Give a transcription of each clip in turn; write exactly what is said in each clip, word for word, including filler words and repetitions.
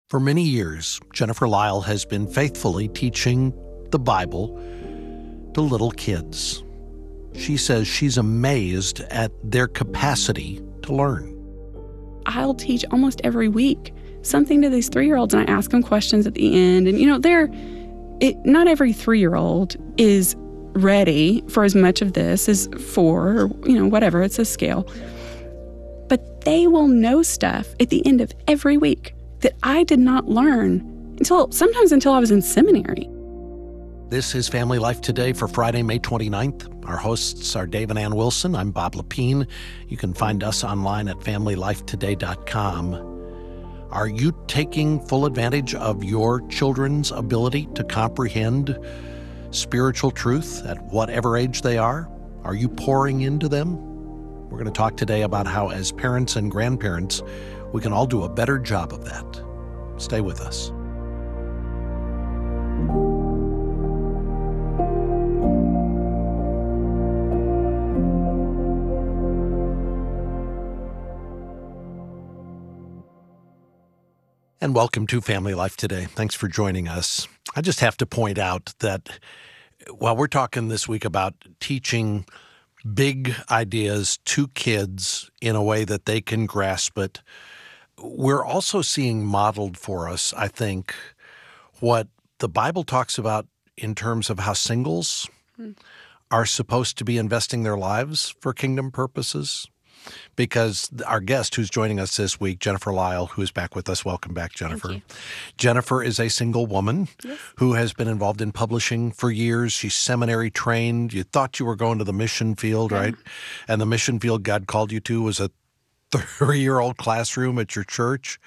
For many years, Jennifer Lyle has been faithfully teaching the Bible to little kids. She says she's amazed at their capacity to learn. I'll teach almost every week something to these three-year-olds, and I ask them questions at the end. And, you know, they're, it, not every three-year-old is ready for as much of this as four, or, you know, whatever, it's a scale. But they will know stuff at the end of every week that I did not learn until, sometimes until I was in seminary. This is Family Life Today for Friday, May twenty-ninth. Our hosts are Dave and Ann Wilson. I'm Bob Lepine. You can find us online at family life today dot com. Are you taking full advantage of your children's ability to comprehend spiritual truth at whatever age they are? Are you pouring into them? We're going to talk today about how, as parents and grandparents, we can all do a better job of that. Stay with us. And welcome to Family Life Today. Thanks for joining us. I just have to point out that while we're talking this week about teaching big ideas to kids in a way that they can grasp it, we're also seeing modeled for us, I think, what the Bible talks about in terms of how singles mm. are supposed to be investing their lives for kingdom purposes. Because our guest who's joining us this week, Jennifer Lyle, who is back with us. Welcome back, Jennifer. Thank you. Jennifer is a single woman yes. who has been involved in publishing for years. She's seminary trained. You thought you were going to the mission field, yeah. right? And the mission field God called you to was a three-year-old classroom at your church.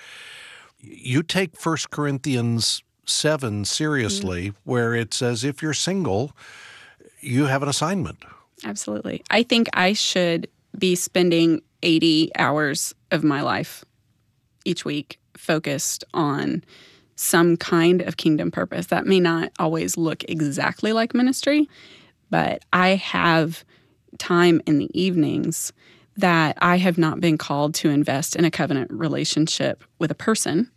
You take First Corinthians seven seriously, mm-hmm. where it says if you're single, you have an assignment. Absolutely. I think I should be spending eighty hours of my life each week focused on some kind of kingdom purpose. That may not always look exactly like ministry, but I have time in the evenings that I have not been called to invest in a covenant relationship with a person.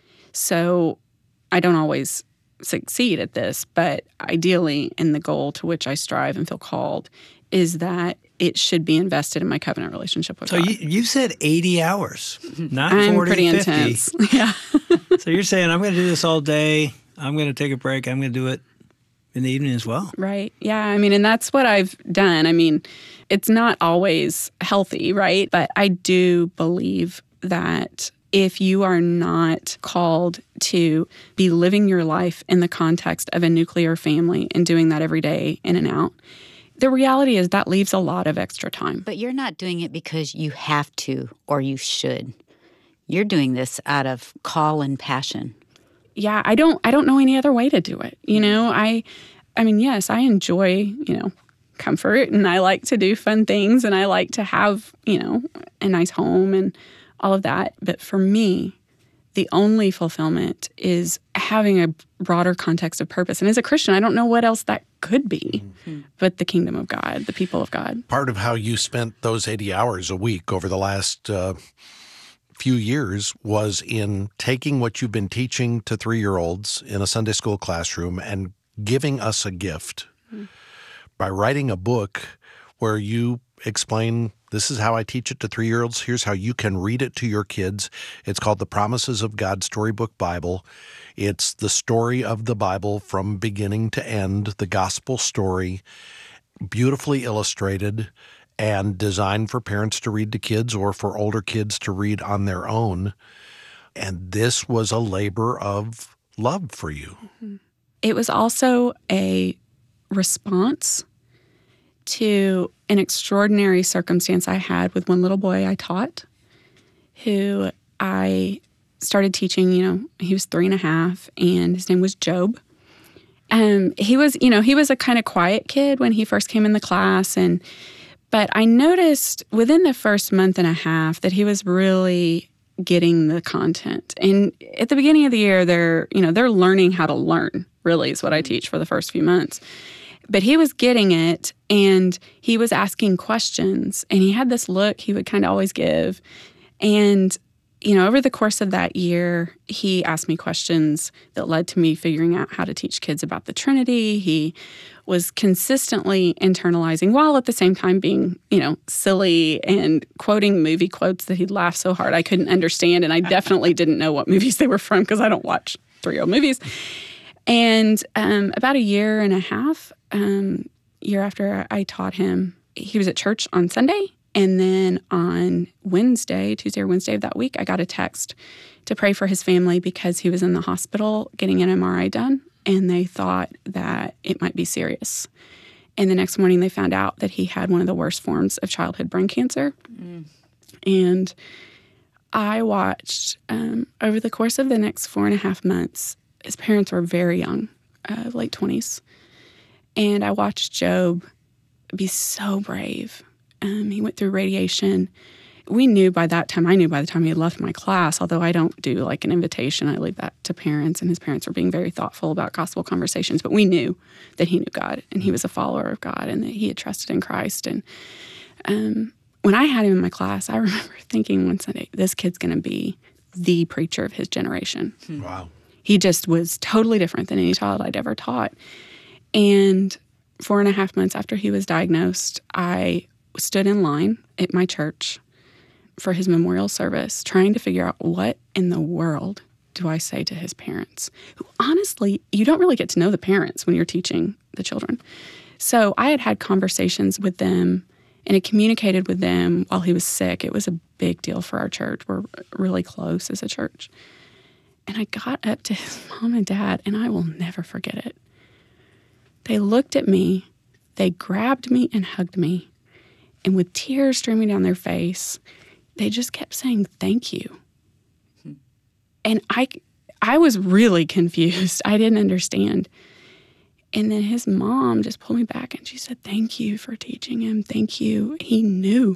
So I don't always succeed at this, but ideally, and the goal to which I strive and feel called is that it should be invested in my covenant relationship with so God. So you, you said eighty hours, not I'm forty, pretty fifty. Intense. Yeah. So you're saying, I'm going to do this all day. I'm going to take a break. I'm going to do it in the evening as well. Right. Yeah. I mean, and that's what I've done. I mean, it's not always healthy, right? But I do believe that if you are not called to be living your life in the context of a nuclear family and doing that every day in and out, the reality is that leaves a lot of extra time. But you're not doing it because you have to or you should. You're doing this out of call and passion. Yeah, I don't I don't know any other way to do it. You know, I I mean, yes, I enjoy, you know, comfort, and I like to do fun things, and I like to have, you know, a nice home and all of that. But for me, the only fulfillment is having a broader context of purpose. And as a Christian, I don't know what else that could be mm-hmm. but the kingdom of God, the people of God. Part of how you spent those eighty hours a week over the last uh, few years was in taking what you've been teaching to three-year-olds in a Sunday school classroom and giving us a gift mm-hmm. by writing a book where you explain, this is how I teach it to three-year-olds. Here's how you can read it to your kids. It's called The Promises of God Storybook Bible. It's the story of the Bible from beginning to end, the gospel story, beautifully illustrated and designed for parents to read to kids or for older kids to read on their own. And this was a labor of love for you. It was also a response to an extraordinary circumstance I had with one little boy I taught, who I started teaching. You know, he was three and a half, and his name was Job. Um, he was, you know, he was a kind of quiet kid when he first came in the class, and but I noticed within the first month and a half that he was really getting the content. And at the beginning of the year, they're, you know, they're learning how to learn. Really, is what I teach for the first few months. But he was getting it, and he was asking questions, and he had this look he would kind of always give. And you know, over the course of that year, he asked me questions that led to me figuring out how to teach kids about the Trinity. He was consistently internalizing while at the same time being, you know, silly and quoting movie quotes that he'd laugh so hard I couldn't understand. And I definitely didn't know what movies they were from because I don't watch three-year-old movies. And um, about a year and a half, um, year after I taught him, he was at church on Sunday. And then on Wednesday, Tuesday or Wednesday of that week, I got a text to pray for his family because he was in the hospital getting an M R I done, and they thought that it might be serious. And the next morning, they found out that he had one of the worst forms of childhood brain cancer. Mm. And I watched, um, over the course of the next four and a half months, his parents were very young, uh, late twenties. And I watched Job be so brave. Um, he went through radiation. We knew by that time, I knew by the time he had left my class, although I don't do like an invitation, I leave that to parents, and his parents were being very thoughtful about gospel conversations, but we knew that he knew God, and he was a follower of God, and that he had trusted in Christ. And um, when I had him in my class, I remember thinking one Sunday, this kid's going to be the preacher of his generation. Wow. He just was totally different than any child I'd ever taught. And four and a half months after he was diagnosed, I stood in line at my church for his memorial service, trying to figure out what in the world do I say to his parents, who honestly, you don't really get to know the parents when you're teaching the children. So I had had conversations with them and had communicated with them while he was sick. It was a big deal for our church. We're really close as a church. And I got up to his mom and dad, and I will never forget it. They looked at me, they grabbed me and hugged me. And with tears streaming down their face, they just kept saying, thank you. Hmm. And I, I was really confused. I didn't understand. And then his mom just pulled me back and she said, thank you for teaching him. Thank you. He knew.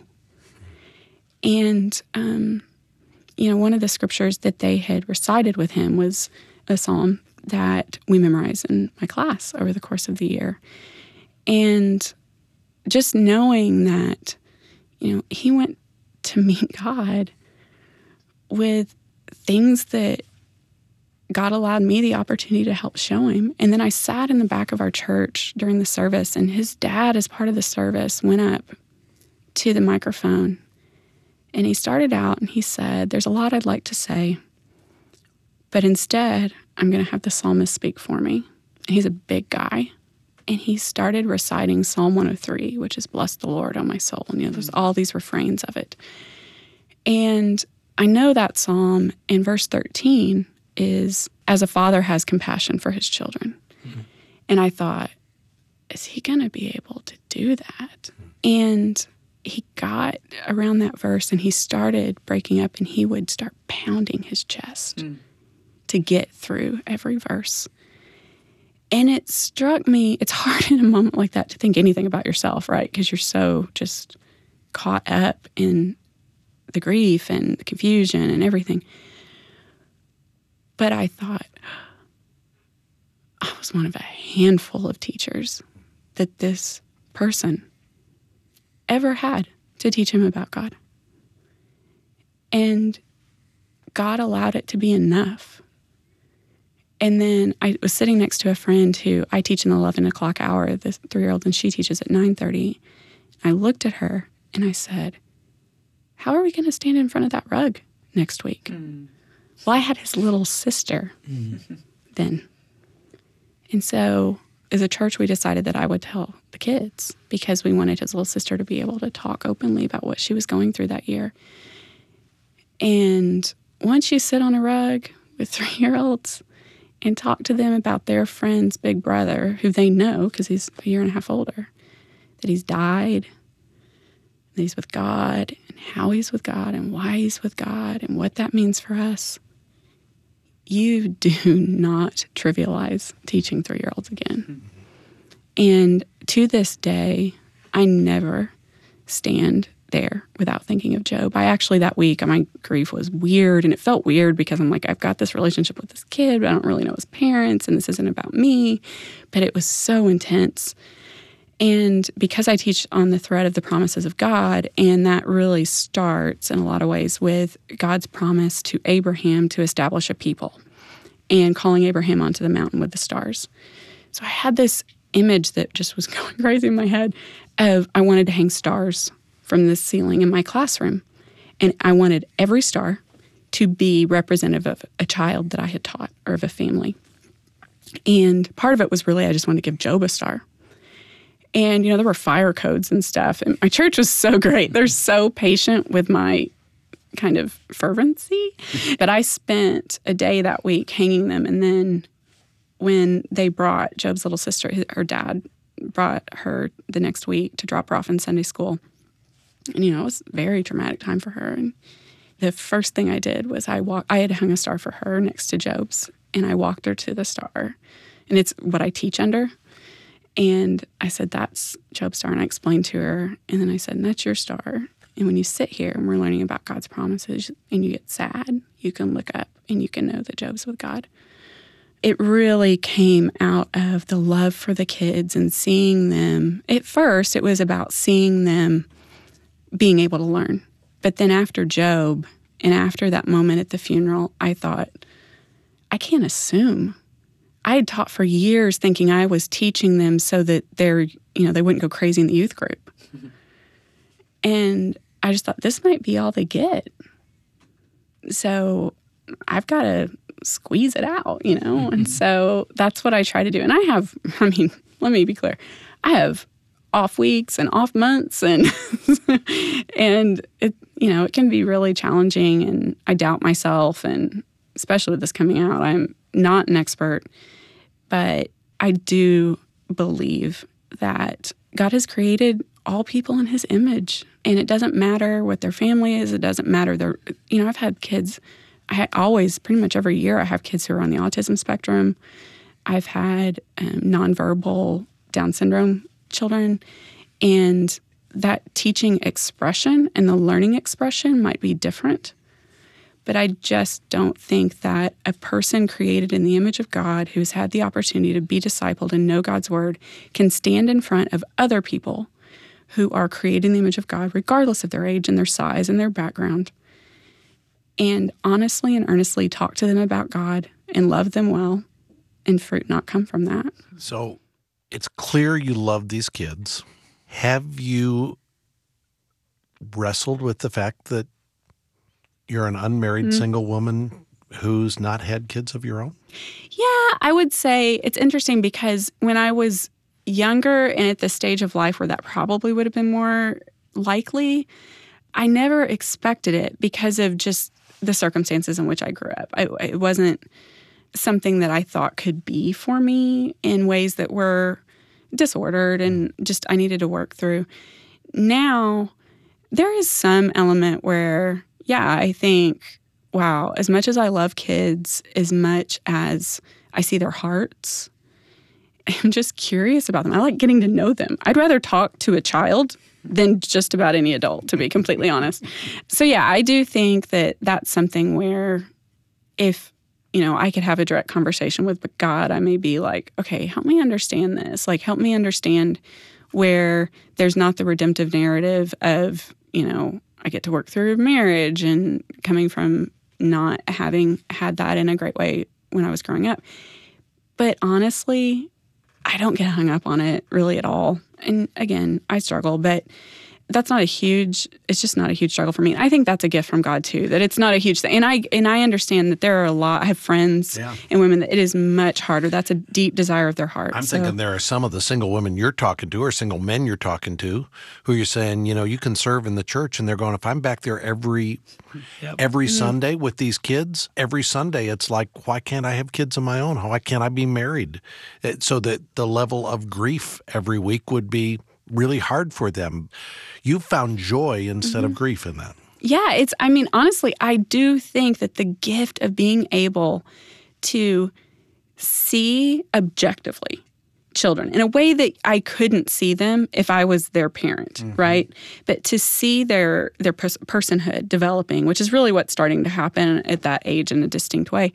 And, um, you know, one of the scriptures that they had recited with him was a psalm that we memorized in my class over the course of the year. And just knowing that, you know, he went to meet God with things that God allowed me the opportunity to help show him. And then I sat in the back of our church during the service, and his dad, as part of the service, went up to the microphone. And he started out and he said, there's a lot I'd like to say, but instead, I'm going to have the psalmist speak for me. And he's a big guy. And he started reciting Psalm one oh three, which is, bless the Lord, O my soul. And, you know, there's all these refrains of it. And I know that psalm in verse thirteen is, as a father has compassion for his children. Mm-hmm. And I thought, is he going to be able to do that? Mm-hmm. And he got around that verse and he started breaking up, and he would start pounding his chest mm. to get through every verse. And it struck me, it's hard in a moment like that to think anything about yourself, right? Because you're so just caught up in the grief and the confusion and everything. But I thought, I was one of a handful of teachers that this person ever had to teach him about God. And God allowed it to be enough. And then I was sitting next to a friend who I teach in the eleven o'clock hour, this three-year-old, and she teaches at nine thirty. I looked at her and I said, how are we going to stand in front of that rug next week? Mm. Well, I had his little sister mm. then. And so as a church, we decided that I would tell the kids because we wanted his little sister to be able to talk openly about what she was going through that year. And once you sit on a rug with three-year-olds and talk to them about their friend's big brother, who they know because he's a year and a half older, that he's died, that he's with God, and how he's with God, and why he's with God, and what that means for us, you do not trivialize teaching three-year-olds again. Mm-hmm. And to this day, I never stand there without thinking of Job. I actually, that week, my grief was weird, and it felt weird because I'm like, I've got this relationship with this kid, but I don't really know his parents, and this isn't about me. But it was so intense. And because I teach on the thread of the promises of God, and that really starts in a lot of ways with God's promise to Abraham to establish a people and calling Abraham onto the mountain with the stars. So I had this image that just was going crazy in my head of I wanted to hang stars from the ceiling in my classroom. And I wanted every star to be representative of a child that I had taught or of a family. And part of it was really I just wanted to give Job a star. And, you know, there were fire codes and stuff. And my church was so great. They're so patient with my kind of fervency. But I spent a day that week hanging them. And then when they brought Job's little sister, her dad brought her the next week to drop her off in Sunday school. And, you know, it was a very traumatic time for her. And the first thing I did was I walked, I had hung a star for her next to Job's. And I walked her to the star. And it's what I teach under. And I said, that's Job's star. And I explained to her. And then I said, and that's your star. And when you sit here and we're learning about God's promises and you get sad, you can look up and you can know that Job's with God. It really came out of the love for the kids and seeing them. At first, it was about seeing them being able to learn. But then after Job and after that moment at the funeral, I thought, I can't assume. I had taught for years thinking I was teaching them so that they're, you know, they wouldn't go crazy in the youth group. Mm-hmm. And I just thought this might be all they get. So I've got to squeeze it out, you know? Mm-hmm. And so that's what I try to do. And I have, I mean, let me be clear. I have off weeks and off months and and it, you know, it can be really challenging and I doubt myself, and especially with this coming out, I'm not an expert. But I do believe that God has created all people in his image. And it doesn't matter what their family is. It doesn't matter their, you know, I've had kids, I always, pretty much every year, I have kids who are on the autism spectrum. I've had um, nonverbal Down syndrome children. And that teaching expression and the learning expression might be different. But I just don't think that a person created in the image of God who's had the opportunity to be discipled and know God's word can stand in front of other people who are created in the image of God, regardless of their age and their size and their background, and honestly and earnestly talk to them about God and love them well, and fruit not come from that. So it's clear you love these kids. Have you wrestled with the fact that you're an unmarried mm-hmm. single woman who's not had kids of your own? Yeah, I would say it's interesting because when I was younger and at the stage of life where that probably would have been more likely, I never expected it because of just the circumstances in which I grew up. I, it wasn't something that I thought could be for me in ways that were disordered and just I needed to work through. Now, there is some element where yeah, I think, wow, as much as I love kids, as much as I see their hearts, I'm just curious about them. I like getting to know them. I'd rather talk to a child than just about any adult, to be completely honest. So yeah, I do think that that's something where if, you know, I could have a direct conversation with God, I may be like, okay, help me understand this. Like, help me understand where there's not the redemptive narrative of, you know, I get to work through marriage and coming from not having had that in a great way when I was growing up. But honestly, I don't get hung up on it really at all. And again, I struggle, but that's not a huge, it's just not a huge struggle for me. I think that's a gift from God too, that it's not a huge thing. And I and I understand that there are a lot, I have friends yeah. and women that it is much harder. That's a deep desire of their heart. I'm so. thinking there are some of the single women you're talking to or single men you're talking to who you're saying, you know, you can serve in the church, and they're going, if I'm back there every yep. every mm-hmm. Sunday with these kids, every Sunday it's like, why can't I have kids of my own? Why can't I be married? So that the level of grief every week would be really hard for them. You found joy instead mm-hmm. of grief in that. Yeah, it's, I mean, honestly, I do think that the gift of being able to see objectively children in a way that I couldn't see them if I was their parent, mm-hmm. right? But to see their their pers- personhood developing, which is really what's starting to happen at that age in a distinct way,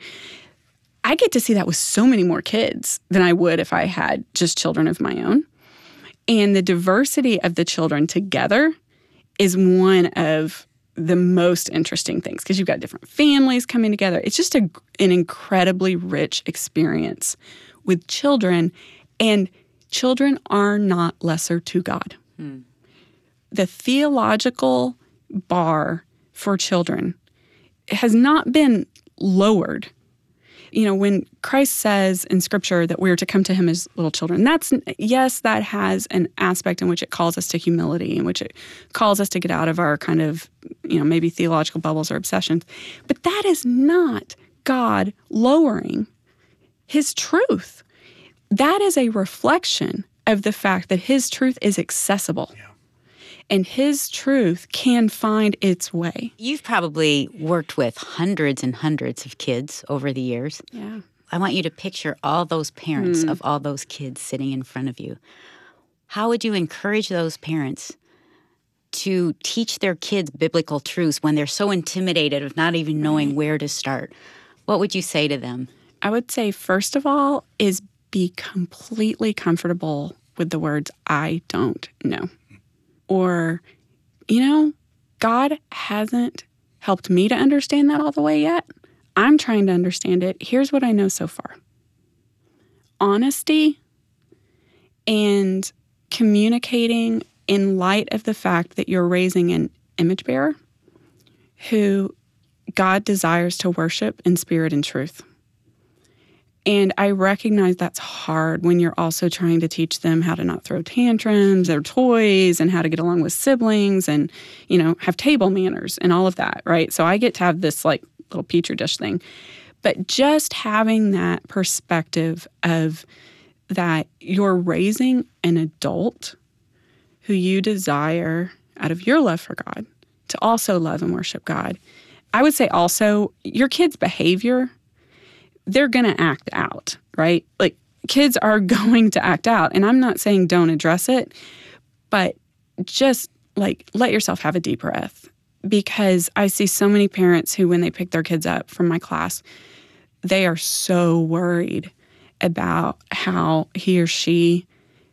I get to see that with so many more kids than I would if I had just children of my own. And the diversity of the children together is one of the most interesting things because you've got different families coming together. It's just a, an incredibly rich experience with children, and children are not lesser to God. Hmm. The theological bar for children has not been lowered. You know, when Christ says in Scripture that we're to come to him as little children, that's, yes, that has an aspect in which it calls us to humility, in which it calls us to get out of our kind of, you know, maybe theological bubbles or obsessions. But that is not God lowering his truth. That is a reflection of the fact that his truth is accessible. Yeah. And his truth can find its way. You've probably worked with hundreds and hundreds of kids over the years. Yeah. I want you to picture all those parents Mm. of all those kids sitting in front of you. How would you encourage those parents to teach their kids biblical truths when they're so intimidated of not even knowing Right. where to start? What would you say to them? I would say, first of all, is be completely comfortable with the words, I don't know. Or, you know, God hasn't helped me to understand that all the way yet. I'm trying to understand it. Here's what I know so far. Honesty and communicating in light of the fact that you're raising an image bearer who God desires to worship in spirit and truth. And I recognize that's hard when you're also trying to teach them how to not throw tantrums, their toys, and how to get along with siblings and, you know, have table manners and all of that, right? So I get to have this like little petri dish thing. But just having that perspective of that you're raising an adult who you desire out of your love for God to also love and worship God. I would say also your kids' behavior, they're going to act out, right? Like kids are going to act out. And I'm not saying don't address it, but just like let yourself have a deep breath, because I see so many parents who, when they pick their kids up from my class, they are so worried about how he or she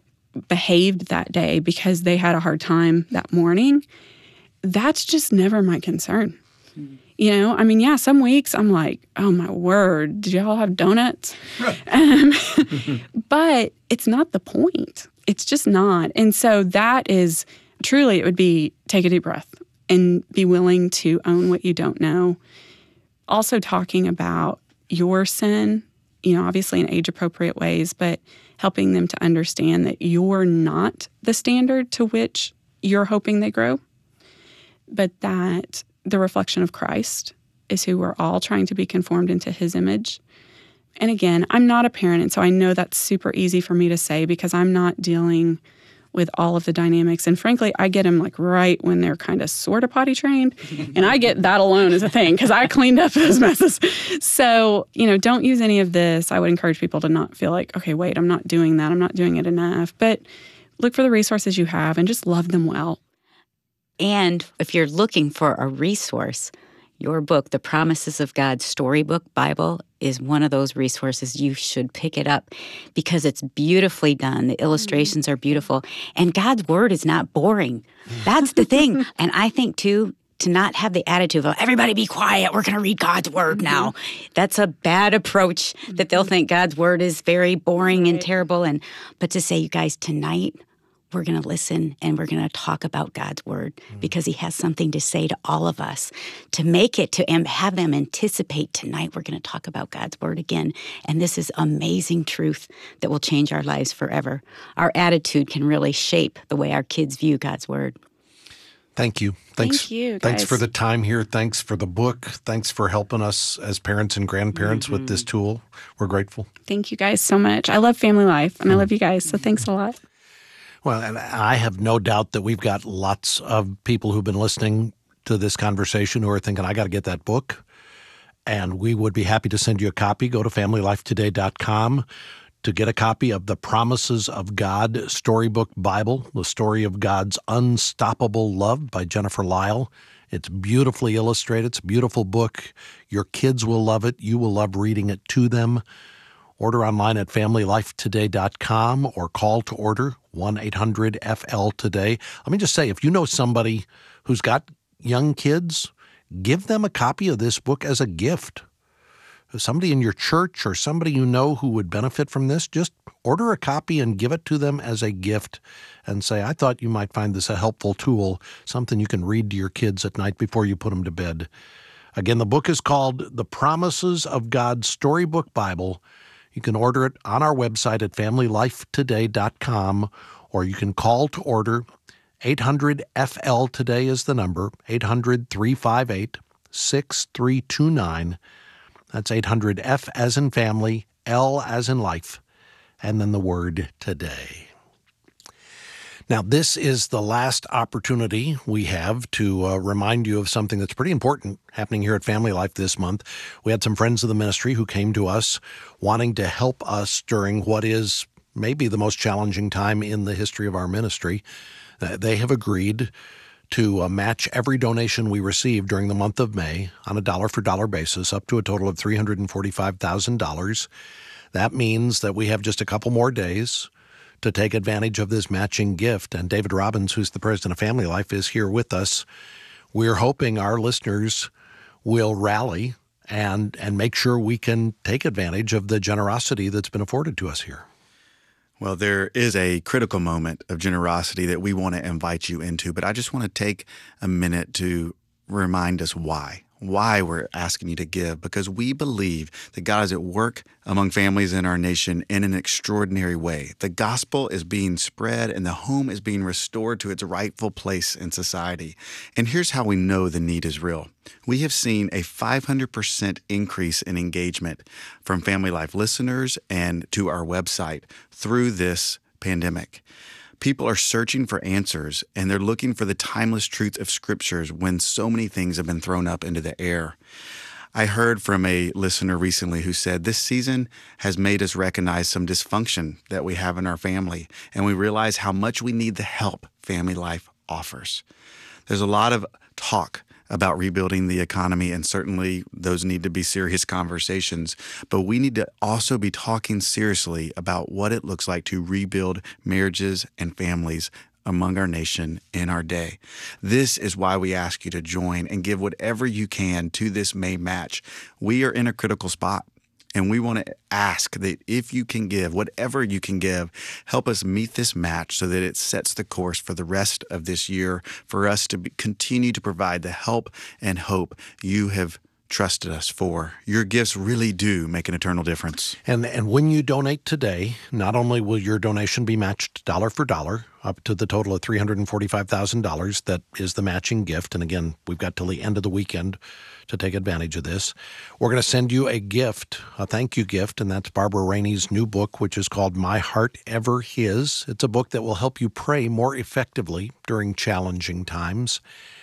behaved that day because they had a hard time that morning. That's just never my concern. Mm-hmm. You know, I mean, yeah, some weeks I'm like, oh, my word, did y'all have donuts? Right. Um, but it's not the point. It's just not. And so that is truly, it would be take a deep breath and be willing to own what you don't know. Also talking about your sin, you know, obviously in age-appropriate ways, but helping them to understand that you're not the standard to which you're hoping they grow, but that the reflection of Christ is who we're all trying to be conformed into his image. And again, I'm not a parent, and so I know that's super easy for me to say because I'm not dealing with all of the dynamics. And frankly, I get them like right when they're kind of sort of potty trained. And I get that alone as a thing because I cleaned up those messes. So, you know, don't use any of this. I would encourage people to not feel like, okay, wait, I'm not doing that. I'm not doing it enough. But look for the resources you have and just love them well. And if you're looking for a resource, your book, The Promises of God Storybook Bible, is one of those resources. You should pick it up because it's beautifully done. The illustrations are beautiful. And God's Word is not boring. That's the thing. And I think, too, to not have the attitude of, everybody be quiet, we're going to read God's Word now. That's a bad approach, that they'll think God's Word is very boring right. and terrible. And But to say, you guys, tonight, we're going to listen and we're going to talk about God's Word mm. because he has something to say to all of us. To make it, to have them anticipate tonight, we're going to talk about God's Word again. And this is amazing truth that will change our lives forever. Our attitude can really shape the way our kids view God's Word. Thank you. Thanks, Thank you, guys. Thanks for the time here. Thanks for the book. Thanks for helping us as parents and grandparents mm-hmm. with this tool. We're grateful. Thank you guys so much. I love family life and mm. I love you guys. So thanks a lot. Well, and I have no doubt that we've got lots of people who've been listening to this conversation who are thinking, I got to get that book. And we would be happy to send you a copy. Go to family life today dot com to get a copy of The Promises of God Storybook Bible, the story of God's unstoppable love by Jennifer Lisle. It's beautifully illustrated. It's a beautiful book. Your kids will love it. You will love reading it to them. Order online at family life today dot com or call to order one eight hundred F L today. Let me just say, if you know somebody who's got young kids, give them a copy of this book as a gift. Somebody in your church or somebody you know who would benefit from this, just order a copy and give it to them as a gift and say, I thought you might find this a helpful tool, something you can read to your kids at night before you put them to bed. Again, the book is called The Promises of God Storybook Bible. You can order it on our website at family life today dot com, or you can call to order. eight hundred F L today is the number, eight hundred, three five eight, six three two nine. That's eight hundred F as in family, L as in life, and then the word today. Now, this is the last opportunity we have to uh, remind you of something that's pretty important happening here at Family Life this month. We had some friends of the ministry who came to us wanting to help us during what is maybe the most challenging time in the history of our ministry. Uh, they have agreed to uh, match every donation we receive during the month of May on a dollar-for-dollar basis up to a total of three hundred forty-five thousand dollars. That means that we have just a couple more days to take advantage of this matching gift. And David Robbins, who's the president of Family Life, is here with us. We're hoping our listeners will rally and and make sure we can take advantage of the generosity that's been afforded to us here. Well, there is a critical moment of generosity that we want to invite you into, but I just want to take a minute to remind us why. Why we're asking you to give, because we believe that God is at work among families in our nation in an extraordinary way. The gospel is being spread and the home is being restored to its rightful place in society. And here's how we know the need is real. We have seen a five hundred percent increase in engagement from Family Life listeners and to our website through this pandemic. People are searching for answers, and they're looking for the timeless truth of scriptures when so many things have been thrown up into the air. I heard from a listener recently who said, this season has made us recognize some dysfunction that we have in our family, and we realize how much we need the help Family Life offers. There's a lot of talk about rebuilding the economy, and certainly those need to be serious conversations. But we need to also be talking seriously about what it looks like to rebuild marriages and families among our nation in our day. This is why we ask you to join and give whatever you can to this May match. We are in a critical spot. And we want to ask that if you can give, whatever you can give, help us meet this match so that it sets the course for the rest of this year for us to be, continue to provide the help and hope you have trusted us for. Your gifts really do make an eternal difference. And and when you donate today, not only will your donation be matched dollar for dollar up to the total of three hundred forty-five thousand dollars that is the matching gift. And again, we've got till the end of the weekend to take advantage of this. We're going to send you a gift, a thank you gift, and that's Barbara Rainey's new book, which is called My Heart Ever His. It's a book that will help you pray more effectively during challenging times.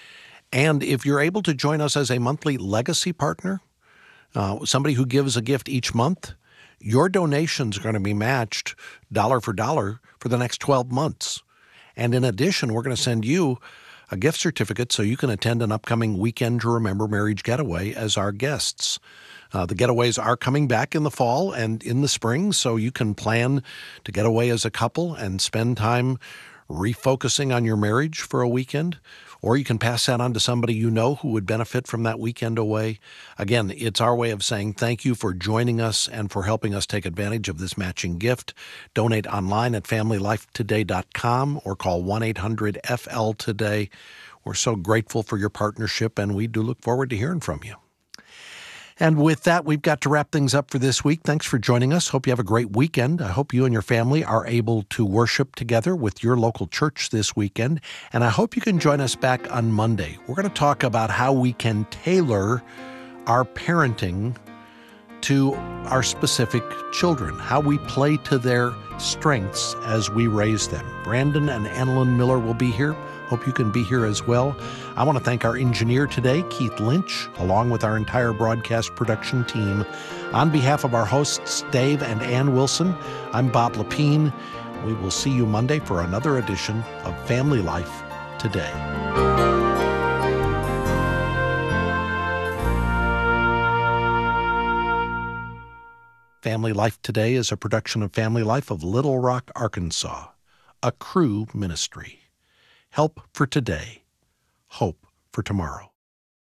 And if you're able to join us as a monthly legacy partner, uh, somebody who gives a gift each month, your donations are going to be matched dollar for dollar for the next twelve months. And in addition, we're going to send you a gift certificate so you can attend an upcoming Weekend to Remember Marriage getaway as our guests. Uh, the getaways are coming back in the fall and in the spring, so you can plan to get away as a couple and spend time refocusing on your marriage for a weekend, or you can pass that on to somebody you know who would benefit from that weekend away. Again, it's our way of saying thank you for joining us and for helping us take advantage of this matching gift. Donate online at family life today dot com or call one eight hundred F L today. We're so grateful for your partnership, and we do look forward to hearing from you. And with that, we've got to wrap things up for this week. Thanks for joining us. Hope you have a great weekend. I hope you and your family are able to worship together with your local church this weekend. And I hope you can join us back on Monday. We're going to talk about how we can tailor our parenting to our specific children, how we play to their strengths as we raise them. Brandon and Annalyn Miller will be here. Hope you can be here as well. I want to thank our engineer today, Keith Lynch, along with our entire broadcast production team. On behalf of our hosts, Dave and Ann Wilson, I'm Bob Lepine. We will see you Monday for another edition of Family Life Today. Family Life Today is a production of Family Life of Little Rock, Arkansas, a Cru ministry. Help for today, hope for tomorrow.